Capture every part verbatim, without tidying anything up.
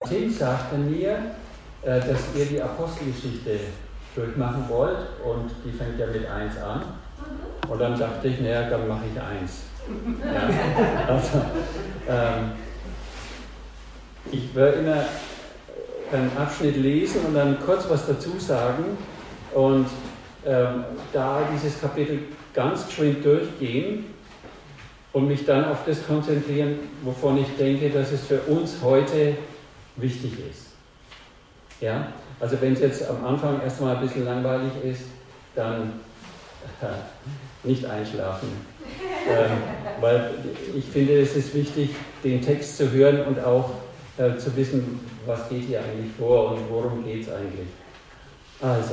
Tim sagte mir, dass ihr die Apostelgeschichte durchmachen wollt und die fängt ja mit eins an. Und dann dachte ich, naja, dann mache ich eins. Ja, also, ähm, ich werde immer einen Abschnitt lesen und dann kurz was dazu sagen und ähm, da dieses Kapitel ganz geschwind durchgehen und mich dann auf das konzentrieren, wovon ich denke, dass es für uns heute wichtig ist. Ja? Also wenn es jetzt am Anfang erstmal ein bisschen langweilig ist, dann äh, nicht einschlafen. ähm, weil ich finde, es ist wichtig, den Text zu hören und auch äh, zu wissen, was geht hier eigentlich vor und worum geht es eigentlich. Also,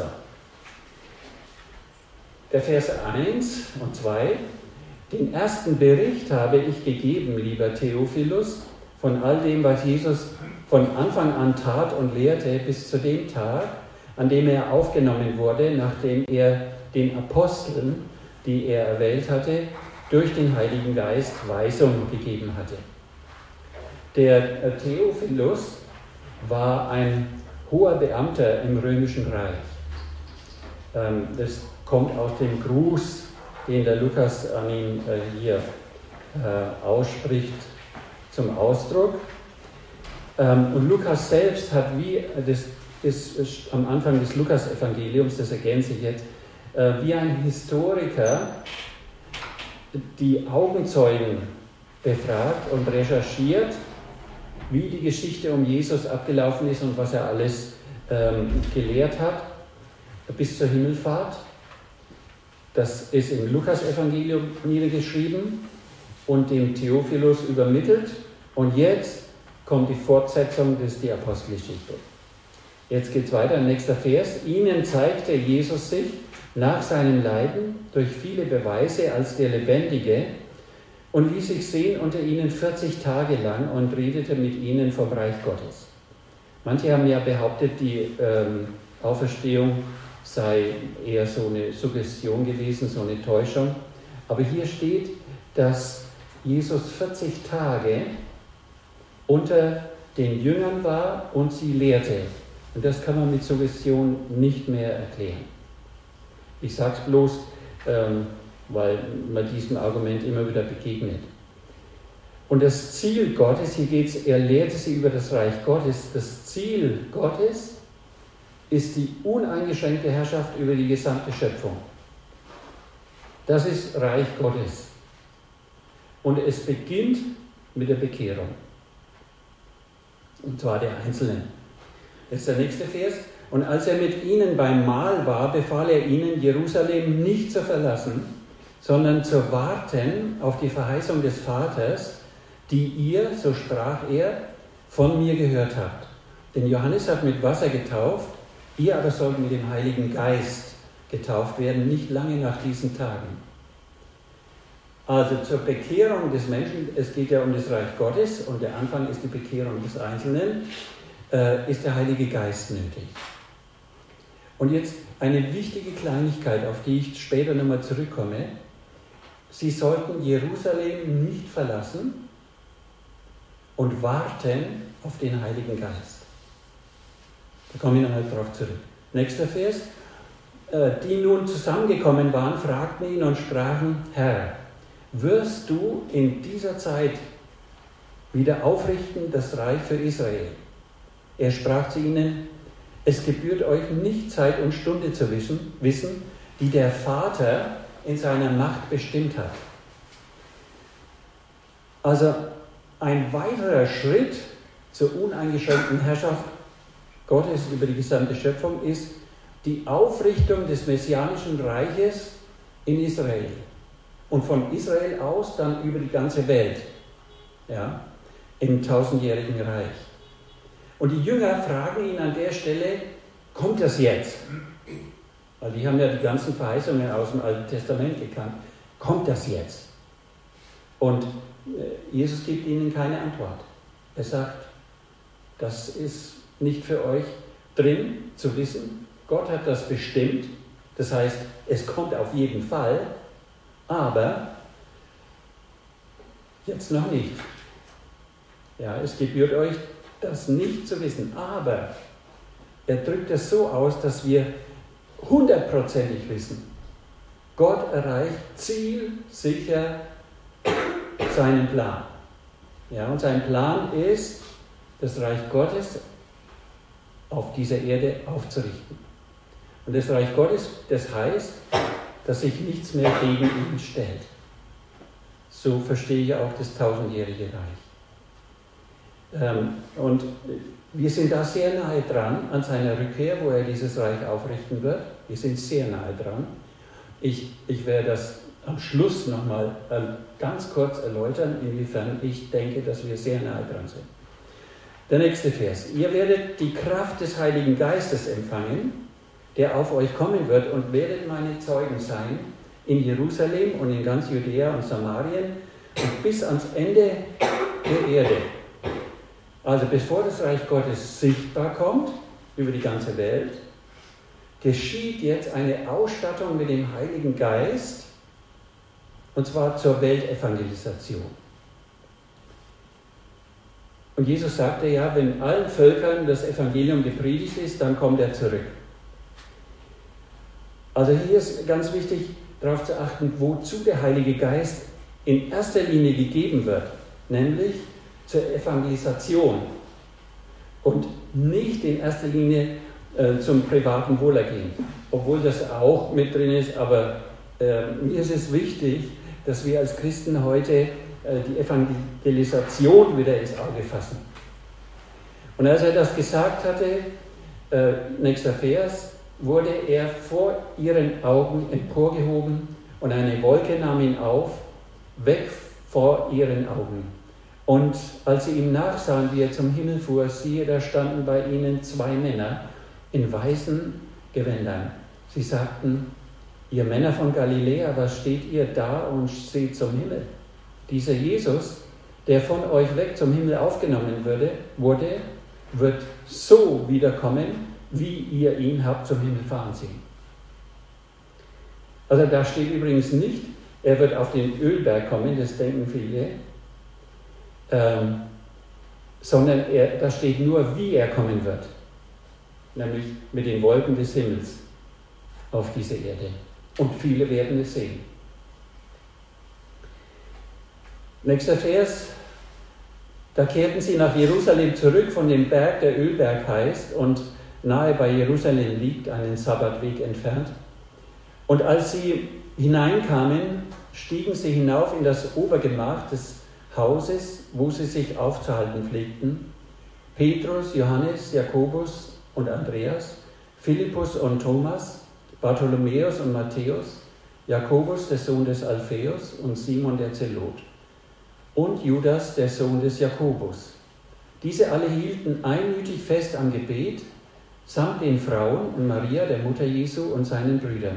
der Vers eins und zwei. Den ersten Bericht habe ich gegeben, lieber Theophilus, von all dem, was Jesus von Anfang an tat und lehrte, bis zu dem Tag, an dem er aufgenommen wurde, nachdem er den Aposteln, die er erwählt hatte, durch den Heiligen Geist Weisung gegeben hatte. Der Theophilus war ein hoher Beamter im Römischen Reich. Das kommt aus dem Gruß, den der Lukas an ihn hier ausspricht, zum Ausdruck. Und Lukas selbst hat, wie das ist am Anfang des Lukas-Evangeliums, das ergänze ich jetzt, wie ein Historiker die Augenzeugen befragt und recherchiert, wie die Geschichte um Jesus abgelaufen ist und was er alles ähm, gelehrt hat, bis zur Himmelfahrt. Das ist im Lukas-Evangelium niedergeschrieben und dem Theophilus übermittelt. Und jetzt kommt die Fortsetzung des die Apostelgeschichte. Jetzt geht es weiter, nächster Vers. Ihnen zeigte Jesus sich nach seinem Leiden durch viele Beweise als der Lebendige und ließ sich sehen unter ihnen vierzig Tage lang und redete mit ihnen vom Reich Gottes. Manche haben ja behauptet, die ähm, Auferstehung sei eher so eine Suggestion gewesen, so eine Täuschung. Aber hier steht, dass Jesus vierzig Tage unter den Jüngern war und sie lehrte. Und das kann man mit Suggestion nicht mehr erklären. Ich sage es bloß, ähm, weil man diesem Argument immer wieder begegnet. Und das Ziel Gottes, hier geht es, er lehrte sie über das Reich Gottes, das Ziel Gottes ist die uneingeschränkte Herrschaft über die gesamte Schöpfung. Das ist Reich Gottes. Und es beginnt mit der Bekehrung. Und zwar der Einzelnen. Das ist der nächste Vers. Und als er mit ihnen beim Mahl war, befahl er ihnen, Jerusalem nicht zu verlassen, sondern zu warten auf die Verheißung des Vaters, die ihr, so sprach er, von mir gehört habt. Denn Johannes hat mit Wasser getauft, ihr aber sollt mit dem Heiligen Geist getauft werden, nicht lange nach diesen Tagen. Also zur Bekehrung des Menschen, es geht ja um das Reich Gottes und der Anfang ist die Bekehrung des Einzelnen, äh, ist der Heilige Geist nötig. Und jetzt eine wichtige Kleinigkeit, auf die ich später nochmal zurückkomme. Sie sollten Jerusalem nicht verlassen und warten auf den Heiligen Geist. Da komme ich nochmal drauf zurück. Nächster Vers. Die nun zusammengekommen waren, fragten ihn und sprachen, Herr, wirst du in dieser Zeit wieder aufrichten das Reich für Israel? Er sprach zu ihnen, es gebührt euch nicht Zeit und Stunde zu wissen, wissen, die der Vater in seiner Macht bestimmt hat. Also ein weiterer Schritt zur uneingeschränkten Herrschaft Gottes über die gesamte Schöpfung ist die Aufrichtung des messianischen Reiches in Israel. Und von Israel aus dann über die ganze Welt, ja, im tausendjährigen Reich. Und die Jünger fragen ihn an der Stelle, kommt das jetzt? Weil die haben ja die ganzen Verheißungen aus dem Alten Testament gekannt. Kommt das jetzt? Und Jesus gibt ihnen keine Antwort. Er sagt, das ist nicht für euch drin zu wissen. Gott hat das bestimmt. Das heißt, es kommt auf jeden Fall, aber jetzt noch nicht. Ja, es gebührt euch das nicht zu wissen. Aber er drückt es so aus, dass wir hundertprozentig wissen, Gott erreicht zielsicher seinen Plan. Ja, und sein Plan ist, das Reich Gottes auf dieser Erde aufzurichten. Und das Reich Gottes, das heißt, dass sich nichts mehr gegen ihn stellt. So verstehe ich auch das tausendjährige Reich. Ähm, und wir sind da sehr nahe dran an seiner Rückkehr, wo er dieses Reich aufrichten wird. Wir sind sehr nahe dran. Ich, ich werde das am Schluss nochmal äh, ganz kurz erläutern, inwiefern ich denke, dass wir sehr nahe dran sind. Der nächste Vers. Ihr werdet die Kraft des Heiligen Geistes empfangen, der auf euch kommen wird, und werdet meine Zeugen sein in Jerusalem und in ganz Judäa und Samarien und bis ans Ende der Erde. Also bevor das Reich Gottes sichtbar kommt über die ganze Welt, geschieht jetzt eine Ausstattung mit dem Heiligen Geist, und zwar zur Weltevangelisation. Und Jesus sagte ja, wenn allen Völkern das Evangelium gepredigt ist, dann kommt er zurück. Also hier ist ganz wichtig, darauf zu achten, wozu der Heilige Geist in erster Linie gegeben wird, nämlich zur Evangelisation und nicht in erster Linie äh, zum privaten Wohlergehen, obwohl das auch mit drin ist, aber äh, mir ist es wichtig, dass wir als Christen heute äh, die Evangelisation wieder ins Auge fassen. Und als er das gesagt hatte, äh, nächster Vers, wurde er vor ihren Augen emporgehoben und eine Wolke nahm ihn auf, weg vor ihren Augen. Und als sie ihm nachsahen, wie er zum Himmel fuhr, siehe, da standen bei ihnen zwei Männer in weißen Gewändern. Sie sagten, ihr Männer von Galiläa, was steht ihr da und seht zum Himmel? Dieser Jesus, der von euch weg zum Himmel aufgenommen würde, wurde, wird so wiederkommen, wie ihr ihn habt zum Himmel fahren sehen. Also da steht übrigens nicht, er wird auf den Ölberg kommen, das denken viele, ähm, sondern er, da steht nur, wie er kommen wird, nämlich mit den Wolken des Himmels auf diese Erde. Und viele werden es sehen. Nächster Vers. Da kehrten sie nach Jerusalem zurück von dem Berg, der Ölberg heißt, und nahe bei Jerusalem liegt, einen Sabbatweg entfernt. Und als sie hineinkamen, stiegen sie hinauf in das Obergemach des Hauses, wo sie sich aufzuhalten pflegten. Petrus, Johannes, Jakobus und Andreas, Philippus und Thomas, Bartholomäus und Matthäus, Jakobus, der Sohn des Alpheus, und Simon der Zelot, und Judas, der Sohn des Jakobus. Diese alle hielten einmütig fest am Gebet, samt den Frauen und Maria, der Mutter Jesu, und seinen Brüdern.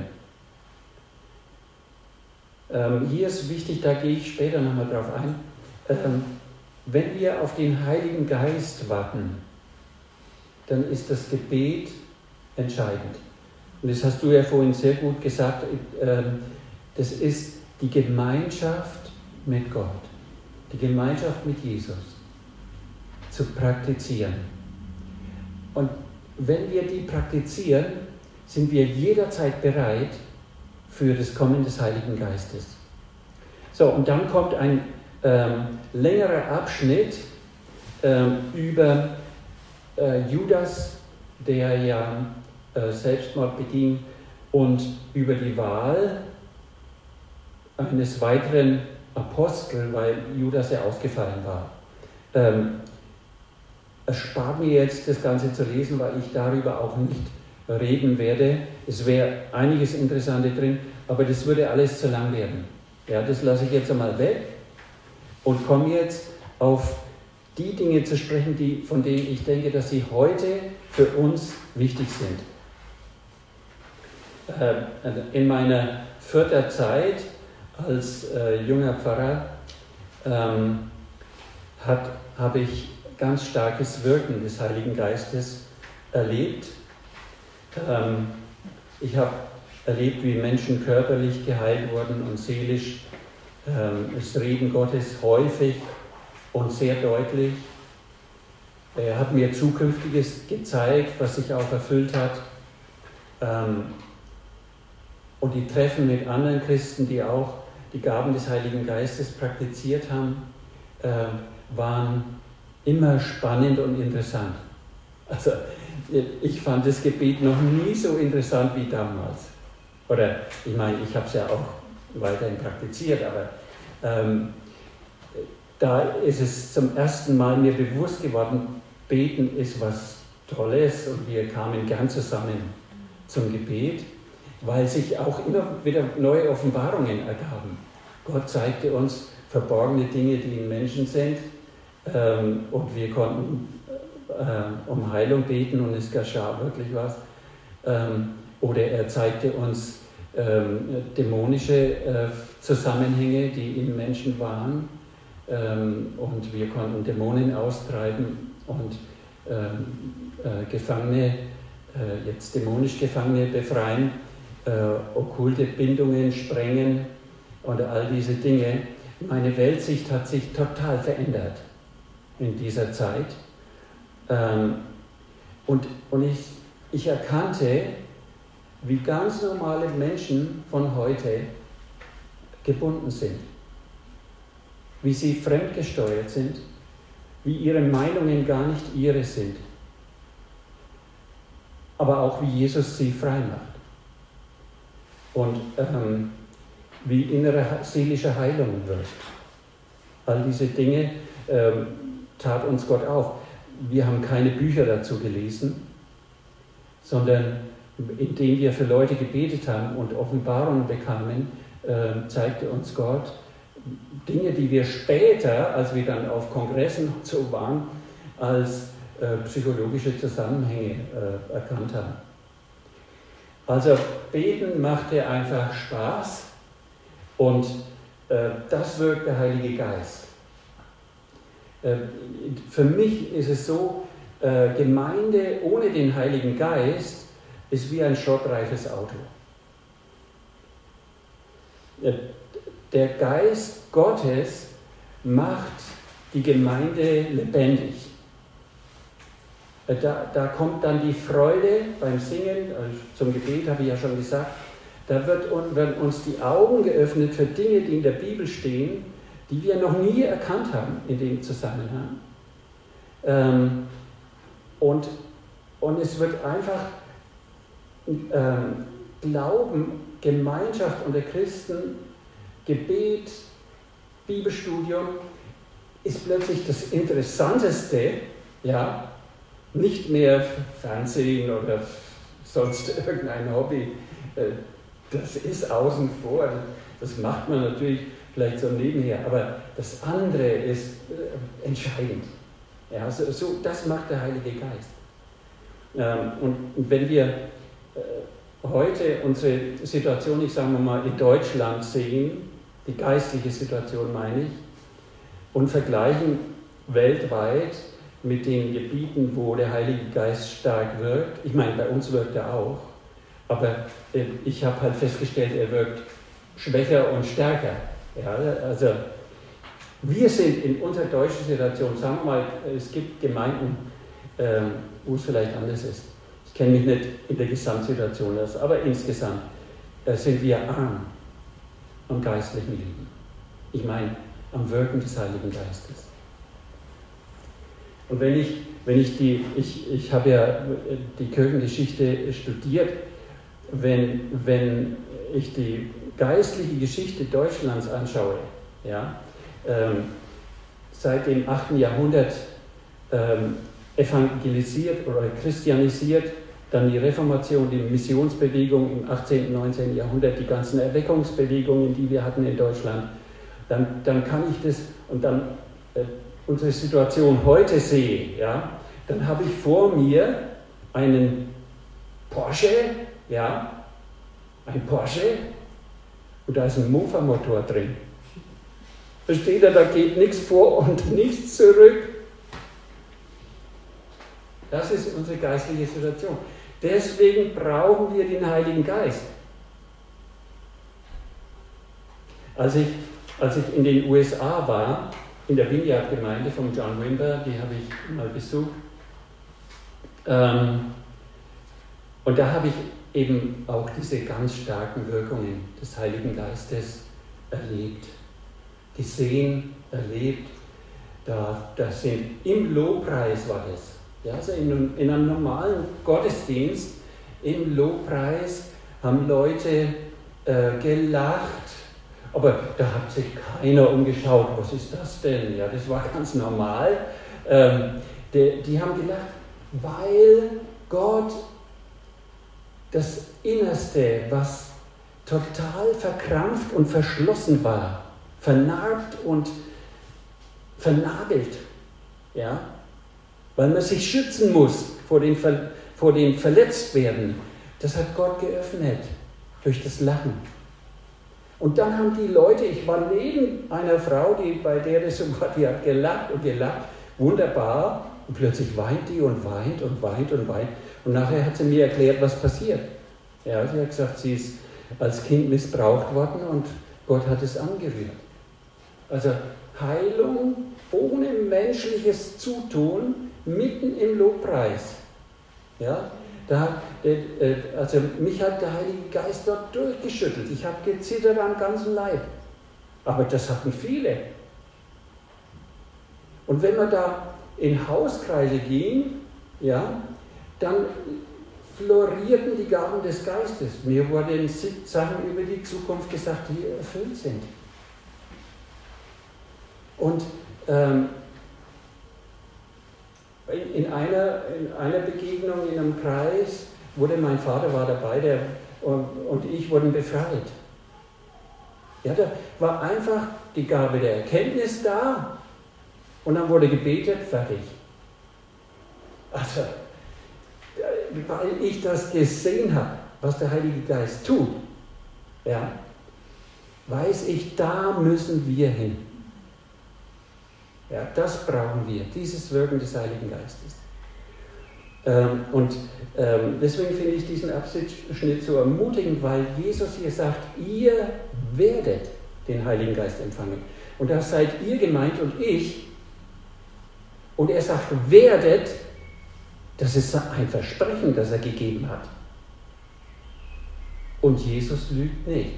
Ähm, hier ist wichtig, da gehe ich später nochmal drauf ein, ähm, wenn wir auf den Heiligen Geist warten, dann ist das Gebet entscheidend. Und das hast du ja vorhin sehr gut gesagt, ähm, das ist die Gemeinschaft mit Gott, die Gemeinschaft mit Jesus zu praktizieren. Und wenn wir die praktizieren, sind wir jederzeit bereit für das Kommen des Heiligen Geistes. So, und dann kommt ein ähm, längerer Abschnitt ähm, über äh, Judas, der ja äh, Selbstmord beging, und über die Wahl eines weiteren Apostel, weil Judas ja ausgefallen war. Ähm, es spart mir jetzt, das Ganze zu lesen, weil ich darüber auch nicht reden werde. Es wäre einiges Interessante drin, aber das würde alles zu lang werden. Ja, das lasse ich jetzt einmal weg und komme jetzt auf die Dinge zu sprechen, die, von denen ich denke, dass sie heute für uns wichtig sind. In meiner vierten Zeit als äh, junger Pfarrer ähm, habe ich ganz starkes Wirken des Heiligen Geistes erlebt. Ähm, ich habe erlebt, wie Menschen körperlich geheilt wurden und seelisch. Ähm, das Reden Gottes häufig und sehr deutlich. Er hat mir Zukünftiges gezeigt, was sich auch erfüllt hat. Ähm, und die Treffen mit anderen Christen, die auch die Gaben des Heiligen Geistes praktiziert haben, äh, waren immer spannend und interessant. Also ich fand das Gebet noch nie so interessant wie damals. Oder ich meine, ich habe es ja auch weiterhin praktiziert, aber ähm, da ist es zum ersten Mal mir bewusst geworden, Beten ist was Tolles und wir kamen gern zusammen zum Gebet, weil sich auch immer wieder neue Offenbarungen ergaben. Gott zeigte uns verborgene Dinge, die in Menschen sind, ähm, und wir konnten äh, um Heilung beten und es geschah wirklich was. Ähm, oder er zeigte uns ähm, dämonische äh, Zusammenhänge, die in Menschen waren, ähm, und wir konnten Dämonen austreiben und ähm, äh, Gefangene, äh, jetzt dämonisch Gefangene befreien, äh, okkulte Bindungen sprengen und all diese Dinge. Meine Weltsicht hat sich total verändert in dieser Zeit. Ähm, und und ich, ich erkannte, wie ganz normale Menschen von heute gebunden sind, wie sie fremdgesteuert sind, wie ihre Meinungen gar nicht ihre sind, aber auch wie Jesus sie frei macht und ähm, wie innere seelische Heilung wirkt. All diese Dinge ähm, tat uns Gott auf. Wir haben keine Bücher dazu gelesen, sondern indem wir für Leute gebetet haben und Offenbarungen bekamen, äh, zeigte uns Gott Dinge, die wir später, als wir dann auf Kongressen und so waren, als äh, psychologische Zusammenhänge äh, erkannt haben. Also Beten machte einfach Spaß und äh, das wirkt der Heilige Geist. Äh, für mich ist es so, äh, Gemeinde ohne den Heiligen Geist ist wie ein schrottreifes Auto. Der Geist Gottes macht die Gemeinde lebendig. Da, da kommt dann die Freude beim Singen, also zum Gebet habe ich ja schon gesagt, da wird, werden uns die Augen geöffnet für Dinge, die in der Bibel stehen, die wir noch nie erkannt haben in dem Zusammenhang. Ähm, und, und es wird einfach ähm, Glauben, Gemeinschaft unter Christen, Gebet, Bibelstudium ist plötzlich das Interessanteste, ja, nicht mehr Fernsehen oder sonst irgendein Hobby, das ist außen vor, das macht man natürlich vielleicht so nebenher, aber das andere ist entscheidend. Ja, so, so, das macht der Heilige Geist. Ähm, und, und wenn wir äh, heute unsere Situation, ich sage mal in Deutschland sehen, die geistliche Situation meine ich, und vergleichen weltweit mit den Gebieten, wo der Heilige Geist stark wirkt. Ich meine, bei uns wirkt er auch, aber äh, ich habe halt festgestellt, er wirkt schwächer und stärker. Ja, also wir sind in unserer deutschen Situation, sagen wir mal, es gibt Gemeinden, äh, wo es vielleicht anders ist. Ich kenne mich nicht in der Gesamtsituation aus, aber insgesamt äh, sind wir arm am geistlichen Leben. Ich meine, am Wirken des Heiligen Geistes. Und wenn ich, wenn ich die, ich, ich habe ja die Kirchengeschichte studiert, wenn, wenn ich die geistliche Geschichte Deutschlands anschaue, ja, ähm, seit dem achten Jahrhundert ähm, evangelisiert oder christianisiert, dann die Reformation, die Missionsbewegung im achtzehnten, neunzehnten Jahrhundert, die ganzen Erweckungsbewegungen, die wir hatten in Deutschland, dann, dann kann ich das, und dann äh, unsere Situation heute sehe, ja, dann habe ich vor mir einen Porsche, ja, ein Porsche, und da ist ein Mofa-Motor drin. Versteht ihr, da geht nichts vor und nichts zurück. Das ist unsere geistliche Situation. Deswegen brauchen wir den Heiligen Geist. Als ich, als ich in den U S A war, in der Vineyard-Gemeinde von John Wimber, die habe ich mal besucht, Ähm, und da habe ich eben auch diese ganz starken Wirkungen des Heiligen Geistes erlebt, gesehen, erlebt. Da, das sind im Lobpreis war das. Ja, also in, in einem normalen Gottesdienst, im Lobpreis haben Leute äh, gelacht, aber da hat sich keiner umgeschaut, was ist das denn? Ja, das war ganz normal. Ähm, die, die haben gelacht, weil Gott das Innerste, was total verkrampft und verschlossen war, vernarbt und vernagelt, ja, weil man sich schützen muss vor dem, Ver, vor dem Verletztwerden, das hat Gott geöffnet durch das Lachen. Und dann haben die Leute, ich war neben einer Frau, die, bei der das so war, die hat gelacht und gelacht, wunderbar, und plötzlich weint die und weint und weint und weint. Und nachher hat sie mir erklärt, was passiert. Ja, sie hat gesagt, sie ist als Kind missbraucht worden und Gott hat es angerührt. Also Heilung ohne menschliches Zutun, mitten im Lobpreis. Ja, da, also mich hat der Heilige Geist dort durchgeschüttelt. Ich habe gezittert am ganzen Leib. Aber das hatten viele. Und wenn man da in Hauskreise ging, ja, dann florierten die Gaben des Geistes. Mir wurden Sachen über die Zukunft gesagt, die erfüllt sind. Und ähm, in, in, einer, in einer Begegnung in einem Kreis wurde mein Vater war dabei der, und, und ich wurden befreit. Ja, da war einfach die Gabe der Erkenntnis da und dann wurde gebetet, fertig. Also, weil ich das gesehen habe, was der Heilige Geist tut, ja, weiß ich, da müssen wir hin. Ja, das brauchen wir, dieses Wirken des Heiligen Geistes. Ähm, und ähm, deswegen finde ich diesen Abschnitt so ermutigend, weil Jesus hier sagt, ihr werdet den Heiligen Geist empfangen. Und das seid ihr gemeint und ich. Und er sagt, werdet, das ist ein Versprechen, das er gegeben hat. Und Jesus lügt nicht.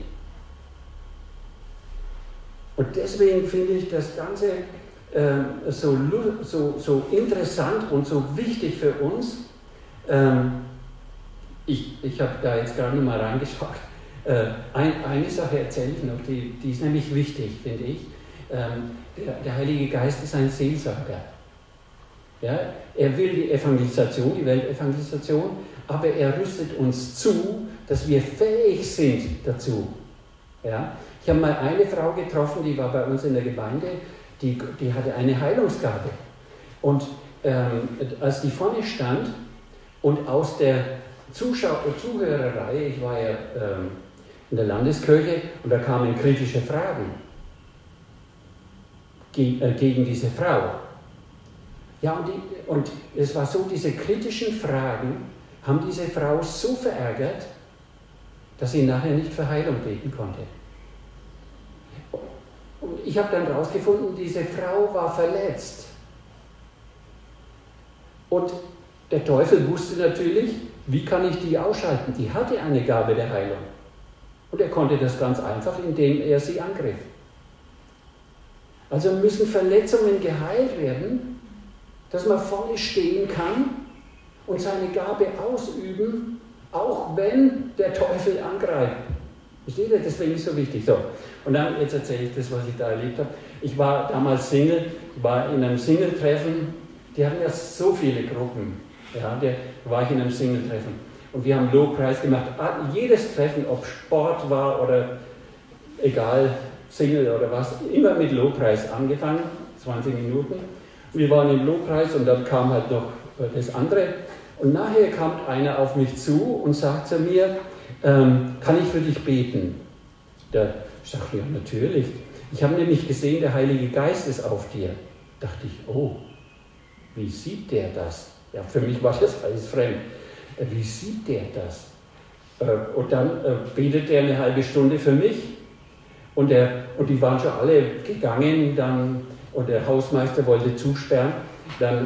Und deswegen finde ich das Ganze äh, so, so, so interessant und so wichtig für uns. Ähm, ich ich habe da jetzt gerade noch mal reingeschaut. Äh, ein, eine Sache erzähle ich noch, die, die ist nämlich wichtig, finde ich. Ähm, der, der Heilige Geist ist ein Seelsorger. Ja, er will die Evangelisation, die Weltevangelisation, aber er rüstet uns zu, dass wir fähig sind dazu. Ja? Ich habe mal eine Frau getroffen, die war bei uns in der Gemeinde, die, die hatte eine Heilungsgabe. Und ähm, als die vorne stand und aus der Zuschau- Zuhörerreihe, ich war ja ähm, in der Landeskirche, und da kamen kritische Fragen ge- äh, gegen diese Frau. Ja, und, die, und es war so, diese kritischen Fragen haben diese Frau so verärgert, dass sie nachher nicht für Heilung beten konnte. Und ich habe dann herausgefunden, diese Frau war verletzt. Und der Teufel wusste natürlich, wie kann ich die ausschalten? Die hatte eine Gabe der Heilung. Und er konnte das ganz einfach, indem er sie angriff. Also müssen Verletzungen geheilt werden, dass man vorne stehen kann und seine Gabe ausüben, auch wenn der Teufel angreift. Versteht ihr? Deswegen ist es so wichtig. So. Und dann, jetzt erzähle ich das, was ich da erlebt habe. Ich war damals Single, war in einem Single-Treffen. Die hatten ja so viele Gruppen. Ja, da war ich in einem Single-Treffen. Und wir haben Lobpreis gemacht. Jedes Treffen, ob Sport war oder egal, Single oder was, immer mit Lobpreis angefangen, zwanzig Minuten. Wir waren im Lobpreis und dann kam halt noch das andere. Und nachher kam einer auf mich zu und sagt zu mir, ähm, kann ich für dich beten? Da sagte ich, ja, natürlich. Ich habe nämlich gesehen, der Heilige Geist ist auf dir. Da dachte ich, oh, wie sieht der das? Ja, für mich war das alles fremd. Wie sieht der das? Äh, und dann äh, betet er eine halbe Stunde für mich. Und, der, und die waren schon alle gegangen, dann, und der Hausmeister wollte zusperren. Dann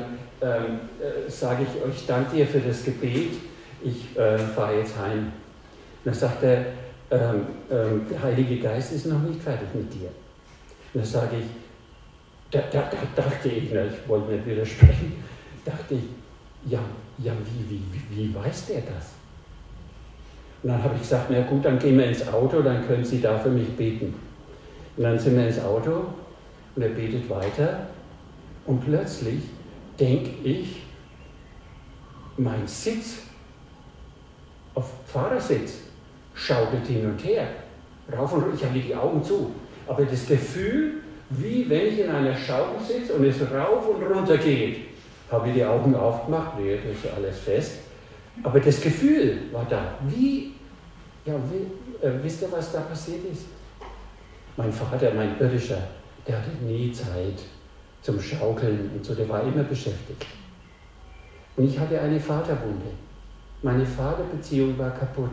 ähm, äh, sage ich euch, danke dir für das Gebet, ich äh, fahre jetzt heim. Und dann sagt er, ähm, ähm, der Heilige Geist ist noch nicht fertig mit dir. Und dann sage ich, da, da, da dachte ich, na, ich wollte nicht widersprechen, dachte ich, ja, ja wie, wie, wie, wie weiß der das? Und dann habe ich gesagt, na gut, dann gehen wir ins Auto, dann können Sie da für mich beten. Und dann sind wir ins Auto und er betet weiter und plötzlich denke ich, mein Sitz auf Fahrersitz schaukelt hin und her, rauf und runter, ich habe die Augen zu, aber das Gefühl, wie wenn ich in einer Schaukel sitze und es rauf und runter geht, habe ich die Augen aufgemacht, nee, das ist alles fest, aber das Gefühl war da, wie, ja, wie, äh, wisst ihr, was da passiert ist? Mein Vater, mein irdischer, der hatte nie Zeit zum Schaukeln und so, der war immer beschäftigt. Und ich hatte eine Vaterwunde. Meine Vaterbeziehung war kaputt.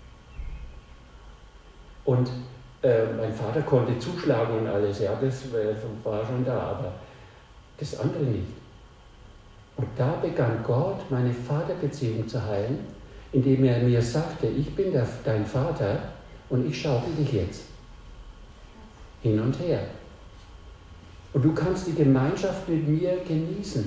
Und äh, mein Vater konnte zuschlagen und alles, ja, das äh, war schon da, aber das andere nicht. Und da begann Gott, meine Vaterbeziehung zu heilen, indem er mir sagte, ich bin der, dein Vater und ich schaukel dich jetzt hin und her. Und du kannst die Gemeinschaft mit mir genießen.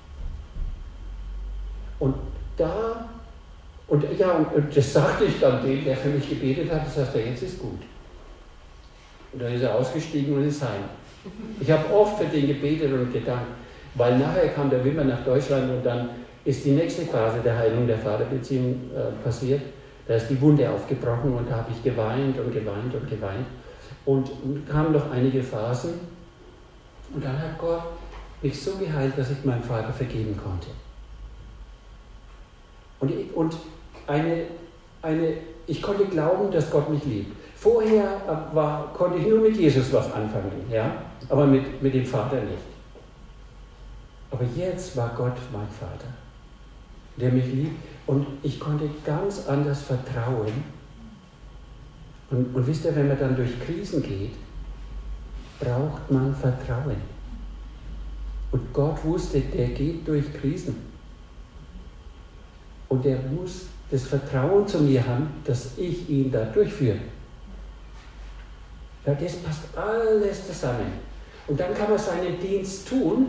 Und da, und ja, und das sagte ich dann dem, der für mich gebetet hat, das heißt, jetzt ist gut. Und dann ist er ausgestiegen und ist heim. Ich habe oft für den gebetet und gedankt, weil nachher kam der Wimmer nach Deutschland und dann ist die nächste Phase der Heilung der Vaterbeziehung äh, passiert. Da ist die Wunde aufgebrochen und da habe ich geweint und geweint und geweint. Und, und kamen noch einige Phasen und dann hat Gott mich so geheilt, dass ich meinem Vater vergeben konnte. Und, ich, und eine, eine, ich konnte glauben, dass Gott mich liebt. Vorher war, konnte ich nur mit Jesus was anfangen, ja? Aber mit, mit dem Vater nicht. Aber jetzt war Gott mein Vater, der mich liebt und ich konnte ganz anders vertrauen. Und, und wisst ihr, wenn man dann durch Krisen geht, braucht man Vertrauen. Und Gott wusste, der geht durch Krisen. Und er muss das Vertrauen zu mir haben, dass ich ihn da durchführe. Ja, das passt alles zusammen. Und dann kann man seinen Dienst tun,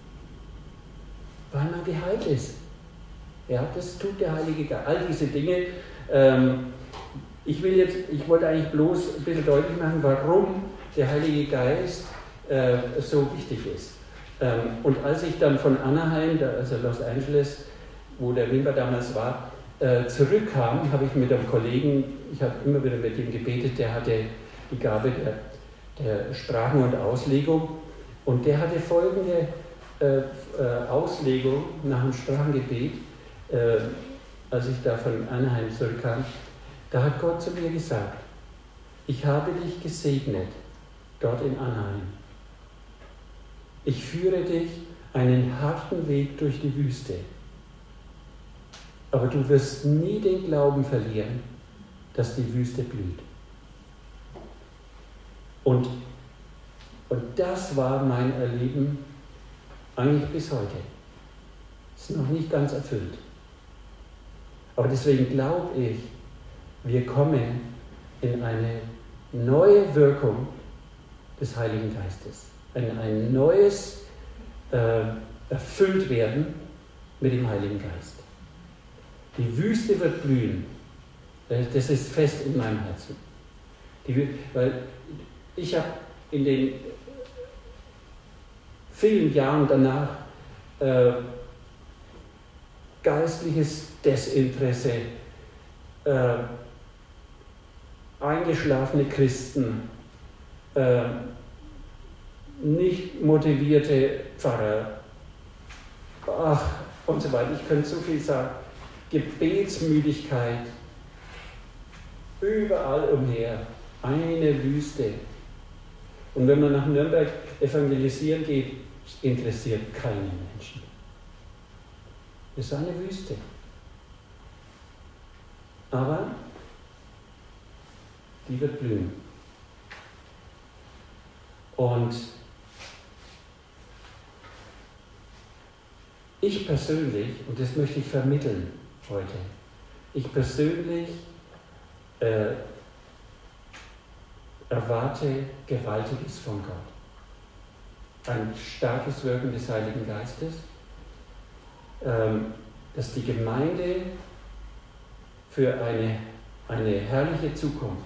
weil man geheilt ist. Ja, das tut der Heilige Geist. All diese Dinge. Ähm, ich will jetzt, ich wollte eigentlich bloß ein bisschen deutlich machen, warum der Heilige Geist äh, so wichtig ist. Ähm, und als ich dann von Anaheim, also Los Angeles, wo der Wimper damals war, äh, zurückkam, habe ich mit einem Kollegen, ich habe immer wieder mit ihm gebetet, der hatte die Gabe der, der Sprachen und Auslegung und der hatte folgende äh, äh, Auslegung nach dem Sprachengebet, äh, als ich da von Anaheim zurückkam. Da hat Gott zu mir gesagt, ich habe dich gesegnet, dort in Anaheim. Ich führe dich einen harten Weg durch die Wüste. Aber du wirst nie den Glauben verlieren, dass die Wüste blüht. Und, und das war mein Erleben eigentlich bis heute. Ist noch nicht ganz erfüllt. Aber deswegen glaube ich, wir kommen in eine neue Wirkung des Heiligen Geistes. In ein neues äh, Erfülltwerden mit dem Heiligen Geist. Die Wüste wird blühen. Das ist fest in meinem Herzen. Die, weil ich habe in den vielen Jahren danach äh, geistliches Desinteresse, äh, eingeschlafene Christen, äh, nicht motivierte Pfarrer, ach, und so weiter. Ich könnte so viel sagen. Gebetsmüdigkeit, überall umher, eine Wüste. Und wenn man nach Nürnberg evangelisieren geht, interessiert keine Menschen. Es ist eine Wüste. Aber die wird blühen. Und Ich persönlich, und das möchte ich vermitteln heute, ich persönlich äh, erwarte Gewaltiges von Gott. Ein starkes Wirken des Heiligen Geistes, ähm, dass die Gemeinde für eine, eine herrliche Zukunft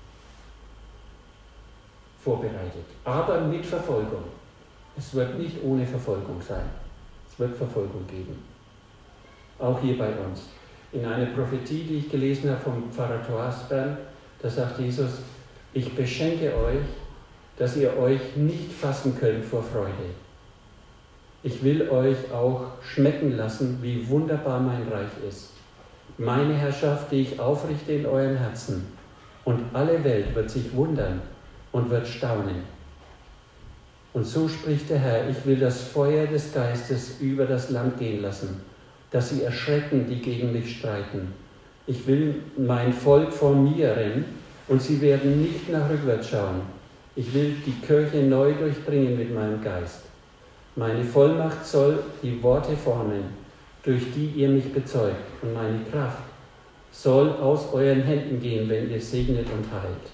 vorbereitet, aber mit Verfolgung. Es wird nicht ohne Verfolgung sein. Es wird Verfolgung geben. Auch hier bei uns. In einer Prophetie, die ich gelesen habe vom Pfarrer Thoasbern, da sagt Jesus, ich beschenke euch, dass ihr euch nicht fassen könnt vor Freude. Ich will euch auch schmecken lassen, wie wunderbar mein Reich ist. Meine Herrschaft, die ich aufrichte in euren Herzen. Und alle Welt wird sich wundern und wird staunen. Und so spricht der Herr, ich will das Feuer des Geistes über das Land gehen lassen, dass sie erschrecken, die gegen mich streiten. Ich will mein Volk formieren und sie werden nicht nach rückwärts schauen. Ich will die Kirche neu durchdringen mit meinem Geist. Meine Vollmacht soll die Worte formen, durch die ihr mich bezeugt. Und meine Kraft soll aus euren Händen gehen, wenn ihr segnet und heilt.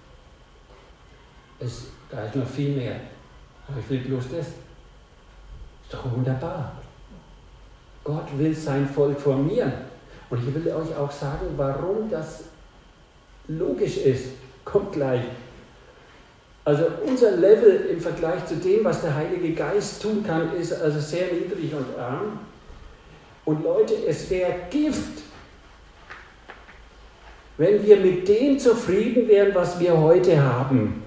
Es, da ist noch viel mehr. Aber ich will bloß das. Ist doch wunderbar. Gott will sein Volk formieren. Und ich will euch auch sagen, warum das logisch ist. Kommt gleich. Also unser Level im Vergleich zu dem, was der Heilige Geist tun kann, ist also sehr niedrig und arm. Und Leute, es wäre Gift, wenn wir mit dem zufrieden wären, was wir heute haben.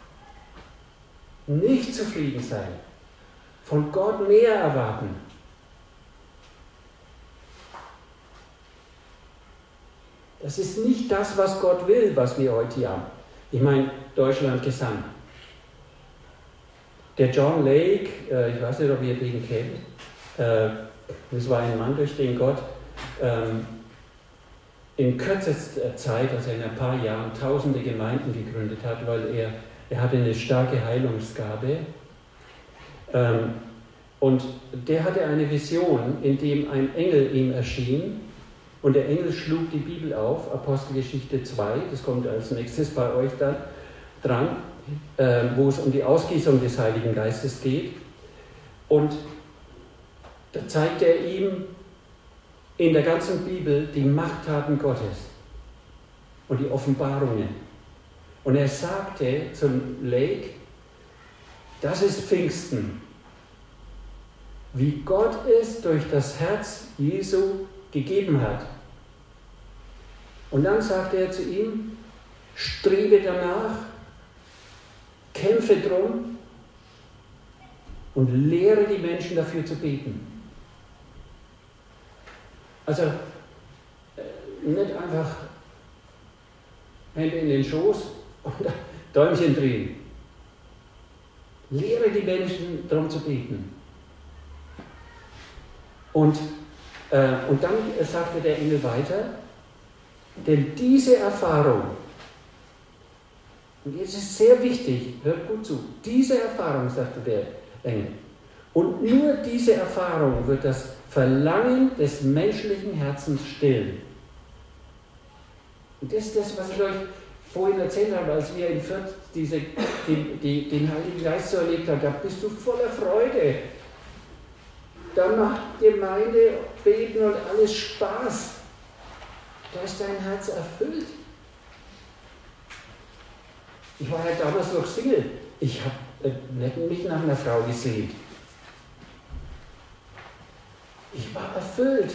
Nicht zufrieden sein. Von Gott mehr erwarten. Das ist nicht das, was Gott will, was wir heute haben. Ich meine, Deutschland gesamt. Der John Lake, äh, ich weiß nicht, ob ihr den kennt, äh, das war ein Mann, durch den Gott ähm, in kürzester Zeit, also in ein paar Jahren, tausende Gemeinden gegründet hat, weil er, er hatte eine starke Heilungsgabe. Ähm, und der hatte eine Vision, in dem ein Engel ihm erschien. Und der Engel schlug die Bibel auf, Apostelgeschichte zwei, das kommt als nächstes bei euch dann dran, äh, wo es um die Ausgießung des Heiligen Geistes geht. Und da zeigt er ihm in der ganzen Bibel die Machttaten Gottes und die Offenbarungen. Und er sagte zum Lake, das ist Pfingsten, wie Gott es durch das Herz Jesu gegeben hat. Und dann sagte er zu ihm, strebe danach, kämpfe drum und lehre die Menschen dafür zu beten. Also nicht einfach Hände in den Schoß und Däumchen drehen. Lehre die Menschen darum zu beten. Und Äh, und dann sagte der Engel weiter, denn diese Erfahrung, und jetzt ist sehr wichtig, hört gut zu, diese Erfahrung, sagte der Engel, und nur diese Erfahrung wird das Verlangen des menschlichen Herzens stillen. Und das ist das, was ich euch vorhin erzählt habe, als wir in Fürth diese, den, die, den Heiligen Geist so erlebt haben, da bist du voller Freude. Da macht Gemeinde, Beten und alles Spaß. Da ist dein Herz erfüllt. Ich war ja damals noch Single. Ich habe äh, nicht mich nach einer Frau gesehnt. Ich war erfüllt.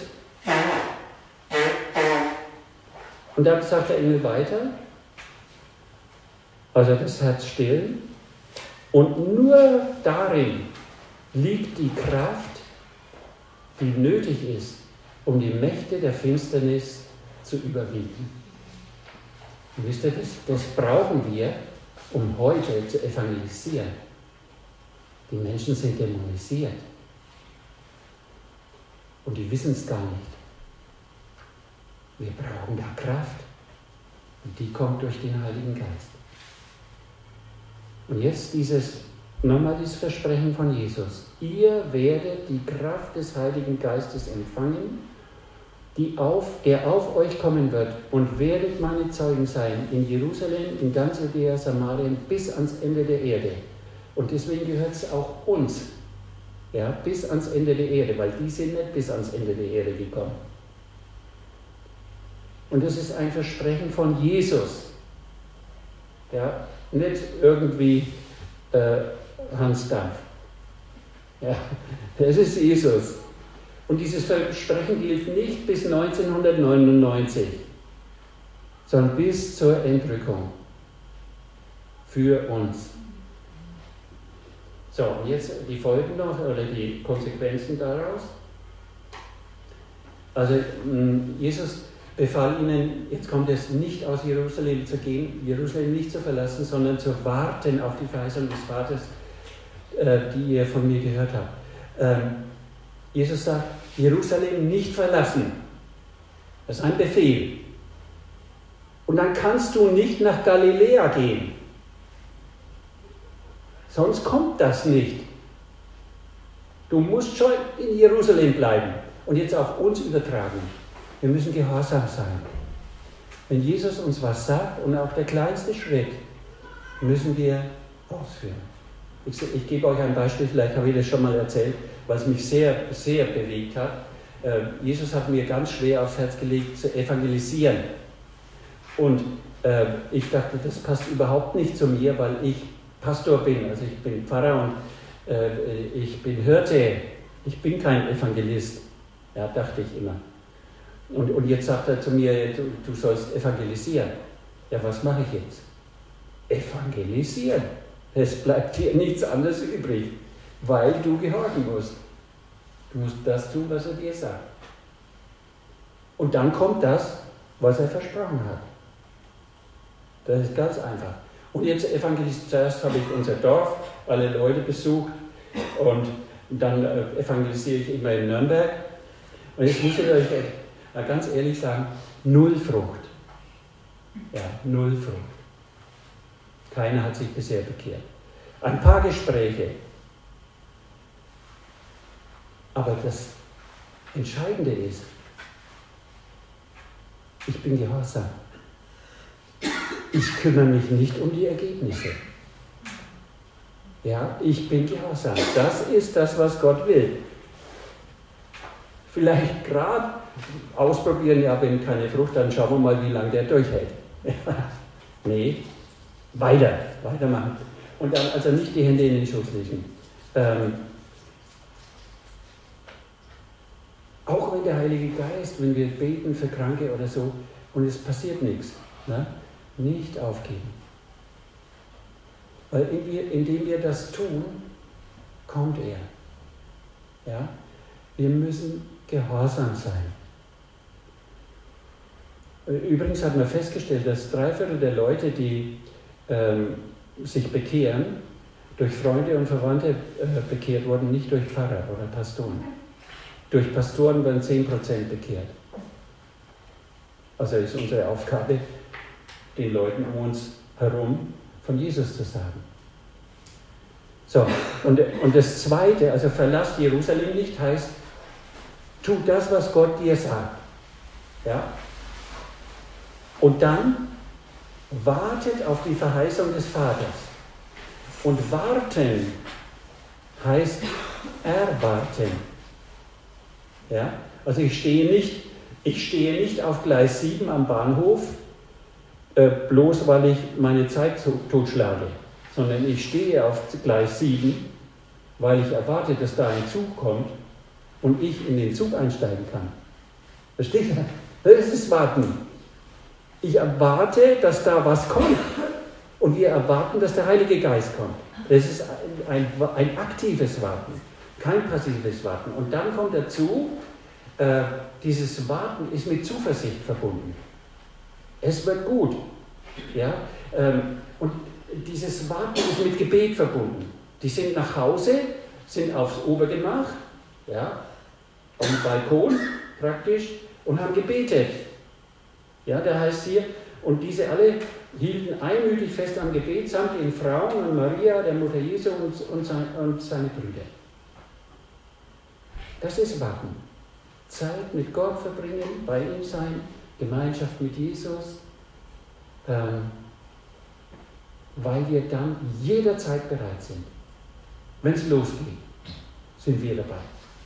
Und dann sagt der Engel weiter, also das Herz stillen. Und nur darin liegt die Kraft, die nötig ist, um die Mächte der Finsternis zu überwinden. Und wisst ihr, das, das brauchen wir, um heute zu evangelisieren. Die Menschen sind dämonisiert. Und die wissen es gar nicht. Wir brauchen da Kraft. Und die kommt durch den Heiligen Geist. Und jetzt dieses nochmal dieses Versprechen von Jesus. Ihr werdet die Kraft des Heiligen Geistes empfangen, die auf, der auf euch kommen wird, und werdet meine Zeugen sein in Jerusalem, in ganz Judäa, Samarien, bis ans Ende der Erde. Und deswegen gehört es auch uns, ja, bis ans Ende der Erde, weil die sind nicht bis ans Ende der Erde gekommen. Und das ist ein Versprechen von Jesus. Ja, nicht irgendwie äh, Hans Dampf. Ja, das ist Jesus. Und dieses Versprechen gilt nicht bis neunzehnhundertneunundneunzig, sondern bis zur Entrückung für uns. So, und jetzt die Folgen noch oder die Konsequenzen daraus. Also Jesus befahl ihnen, jetzt kommt es, nicht aus Jerusalem zu gehen, Jerusalem nicht zu verlassen, sondern zu warten auf die Verheißung des Vaters, die ihr von mir gehört habt. Jesus sagt, Jerusalem nicht verlassen. Das ist ein Befehl. Und dann kannst du nicht nach Galiläa gehen. Sonst kommt das nicht. Du musst schon in Jerusalem bleiben. Und jetzt auf uns übertragen. Wir müssen gehorsam sein. Wenn Jesus uns was sagt und auch der kleinste Schritt, müssen wir ausführen. Ich, ich gebe euch ein Beispiel, vielleicht habe ich das schon mal erzählt, was mich sehr, sehr bewegt hat. Äh, Jesus hat mir ganz schwer aufs Herz gelegt, zu evangelisieren. Und äh, ich dachte, das passt überhaupt nicht zu mir, weil ich Pastor bin, also ich bin Pfarrer und äh, ich bin Hirte, ich bin kein Evangelist. Ja, dachte ich immer. Und, und jetzt sagt er zu mir, du, du sollst evangelisieren. Ja, was mache ich jetzt? Evangelisieren. Es bleibt dir nichts anderes übrig, weil du gehorchen musst. Du musst das tun, was er dir sagt. Und dann kommt das, was er versprochen hat. Das ist ganz einfach. Und jetzt evangelisiert, zuerst habe ich unser Dorf, alle Leute besucht und dann evangelisiere ich immer in Nürnberg. Und jetzt muss ich euch ganz ehrlich sagen, null Frucht. Ja, null Frucht. Keiner hat sich bisher bekehrt. Ein paar Gespräche. Aber das Entscheidende ist, ich bin gehorsam. Ich kümmere mich nicht um die Ergebnisse. Ja, ich bin gehorsam. Das ist das, was Gott will. Vielleicht gerade ausprobieren, ja, wenn keine Frucht, dann schauen wir mal, wie lange der durchhält. Nee, weiter, weitermachen. Und dann also nicht die Hände in den Schoß legen. Ähm, auch wenn der Heilige Geist, wenn wir beten für Kranke oder so, und es passiert nichts, ne? Nicht aufgeben. Weil indem wir das tun, kommt er. Ja? Wir müssen gehorsam sein. Übrigens hat man festgestellt, dass drei Viertel der Leute, die ähm, sich bekehren, durch Freunde und Verwandte äh, bekehrt wurden, nicht durch Pfarrer oder Pastoren. Durch Pastoren werden zehn Prozent bekehrt. Also ist unsere Aufgabe, den Leuten um uns herum von Jesus zu sagen. So, und, und das Zweite, also verlass Jerusalem nicht, heißt, tu das, was Gott dir sagt. Ja? Und dann wartet auf die Verheißung des Vaters. Und warten heißt erwarten. Ja? Also ich stehe nicht, ich stehe nicht auf Gleis sieben am Bahnhof, äh, bloß weil ich meine Zeit totschlage, sondern ich stehe auf Gleis sieben, weil ich erwarte, dass da ein Zug kommt und ich in den Zug einsteigen kann. Versteht ihr? Das ist Warten. Ich erwarte, dass da was kommt. Und wir erwarten, dass der Heilige Geist kommt. Das ist ein, ein, ein aktives Warten, kein passives Warten. Und dann kommt dazu, äh, dieses Warten ist mit Zuversicht verbunden. Es wird gut. Ja? Ähm, und dieses Warten ist mit Gebet verbunden. Die sind nach Hause, sind aufs Obergemach, ja, auf dem Balkon praktisch, und haben gebetet. Ja, da heißt hier, und diese alle hielten einmütig fest am Gebet samt den Frauen und Maria, der Mutter Jesu und, und, sein, und seine Brüder. Das ist Warten. Zeit mit Gott verbringen, bei ihm sein, Gemeinschaft mit Jesus, ähm, weil wir dann jederzeit bereit sind. Wenn es losgeht, sind wir dabei.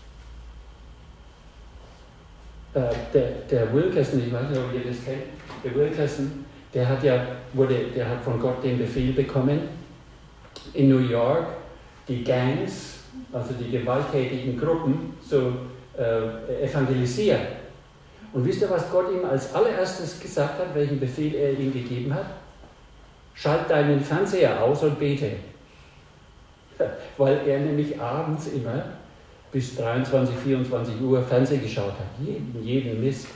Äh, der, der Wilkerson, ich weiß nicht, ob ihr das kennt, der Wilkerson, der hat ja, wurde, der hat von Gott den Befehl bekommen, in New York die Gangs, also die gewalttätigen Gruppen, zu äh, evangelisieren. Und wisst ihr, was Gott ihm als allererstes gesagt hat, welchen Befehl er ihm gegeben hat? Schalt deinen Fernseher aus und bete. Weil er nämlich abends immer bis dreiundzwanzig, vierundzwanzig Uhr Fernsehen geschaut hat. Jeden, jeden Mist.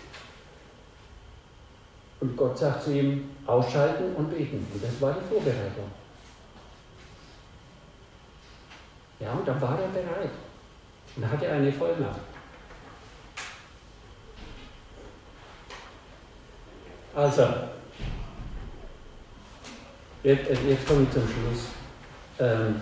Und Gott sagt zu ihm, ausschalten und beten. Und das war die Vorbereitung. Ja, und dann war er bereit. Und dann hatte er eine Vollmacht. Also, jetzt, jetzt komme ich zum Schluss. Ähm,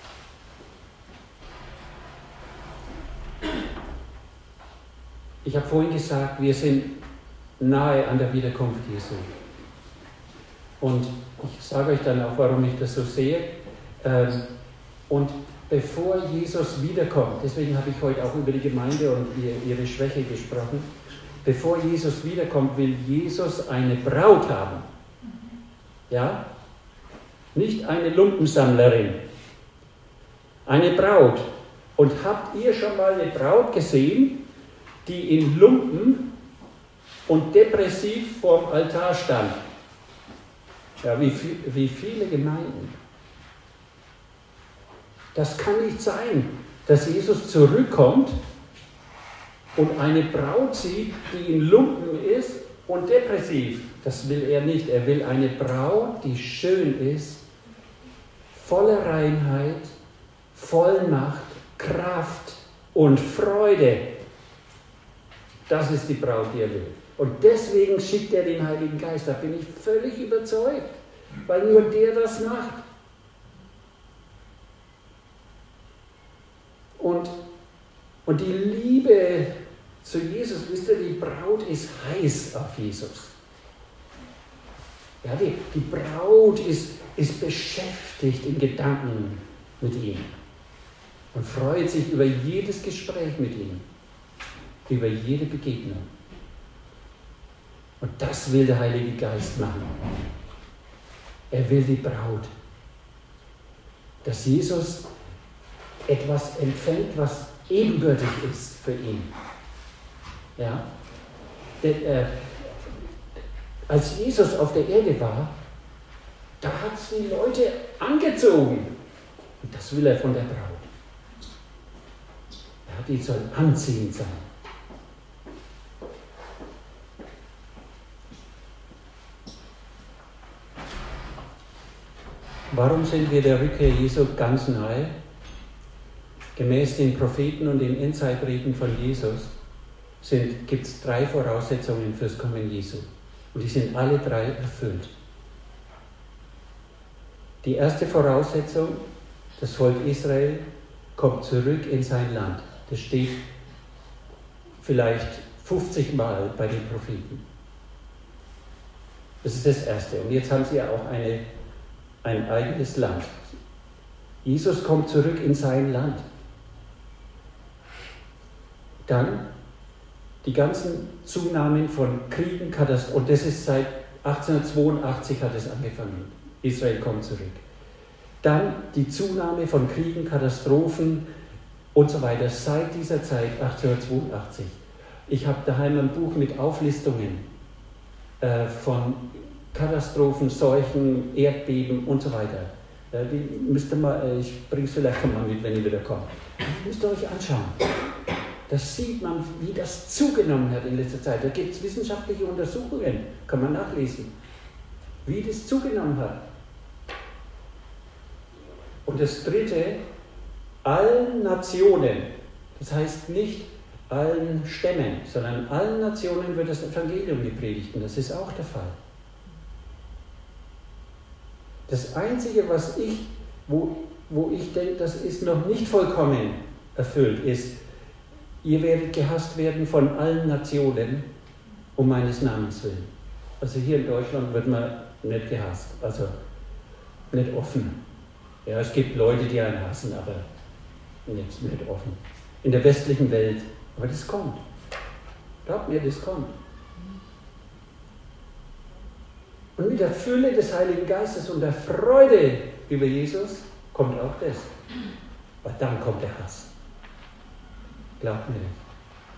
ich habe vorhin gesagt, wir sind nahe an der Wiederkunft Jesu. Und ich sage euch dann auch, warum ich das so sehe. Ähm, und bevor Jesus wiederkommt, deswegen habe ich heute auch über die Gemeinde und ihre Schwäche gesprochen, bevor Jesus wiederkommt, will Jesus eine Braut haben. Ja? Nicht eine Lumpensammlerin. Eine Braut. Und habt ihr schon mal eine Braut gesehen, die in Lumpen und depressiv vorm Altar stand? Ja, wie, wie viele Gemeinden. Das kann nicht sein, dass Jesus zurückkommt und eine Braut sieht, die in Lumpen ist und depressiv. Das will er nicht. Er will eine Braut, die schön ist, voller Reinheit, Vollmacht, Kraft und Freude. Das ist die Braut, die er will. Und deswegen schickt er den Heiligen Geist. Da bin ich völlig überzeugt, weil nur der das macht. Und, und die Liebe zu Jesus, wisst ihr, die Braut ist heiß auf Jesus. Ja, die, die Braut ist, ist beschäftigt in Gedanken mit ihm und freut sich über jedes Gespräch mit ihm, über jede Begegnung. Und das will der Heilige Geist machen. Er will die Braut. Dass Jesus etwas empfängt, was ebenbürtig ist für ihn. Ja? Denn, äh, als Jesus auf der Erde war, da hat es die Leute angezogen. Und das will er von der Braut. Ja, die soll anziehend sein. Warum sind wir der Rückkehr Jesu ganz nahe? Gemäß den Propheten und den Endzeitreden von Jesus gibt es drei Voraussetzungen fürs Kommen Jesu. Und die sind alle drei erfüllt. Die erste Voraussetzung, das Volk Israel kommt zurück in sein Land. Das steht vielleicht fünfzig Mal bei den Propheten. Das ist das Erste. Und jetzt haben sie ja auch eine, ein eigenes Land. Jesus kommt zurück in sein Land. Dann die ganzen Zunahmen von Kriegen, Katastrophen, und das ist seit achtzehnhundertzweiundachtzig hat es angefangen. Israel kommt zurück. Dann die Zunahme von Kriegen, Katastrophen und so weiter seit dieser Zeit, achtzehnhundertzweiundachtzig. Ich habe daheim ein Buch mit Auflistungen äh, von Katastrophen, Seuchen, Erdbeben und so weiter. Äh, die müsst ihr mal, äh, ich bringe es vielleicht mal mit, wenn ihr wieder kommt. Die müsst ihr euch anschauen. Da sieht man, wie das zugenommen hat in letzter Zeit. Da gibt es wissenschaftliche Untersuchungen, kann man nachlesen, wie das zugenommen hat. Und das Dritte, allen Nationen, das heißt nicht allen Stämmen, sondern allen Nationen wird das Evangelium gepredigt. Und das ist auch der Fall. Das Einzige, was ich, wo, wo ich denke, das ist noch nicht vollkommen erfüllt, ist, ihr werdet gehasst werden von allen Nationen um meines Namens willen. Also hier in Deutschland wird man nicht gehasst, also nicht offen. Ja, es gibt Leute, die einen hassen, aber nicht, nicht offen. In der westlichen Welt. Aber das kommt. Glaubt mir, das kommt. Und mit der Fülle des Heiligen Geistes und der Freude über Jesus kommt auch das. Aber dann kommt der Hass. Glaubt mir nicht.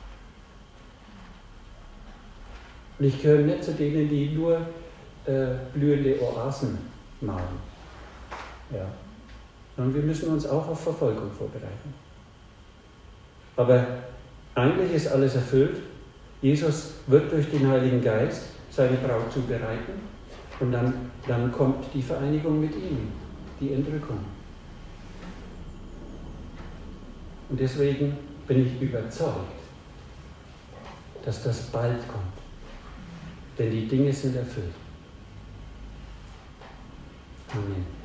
Und ich gehöre nicht zu denen, die nur äh, blühende Oasen malen. Ja. Sondern wir müssen uns auch auf Verfolgung vorbereiten. Aber eigentlich ist alles erfüllt. Jesus wird durch den Heiligen Geist seine Braut zubereiten und dann, dann kommt die Vereinigung mit ihm, die Entrückung. Und deswegen bin ich überzeugt, dass das bald kommt. Denn die Dinge sind erfüllt. Amen.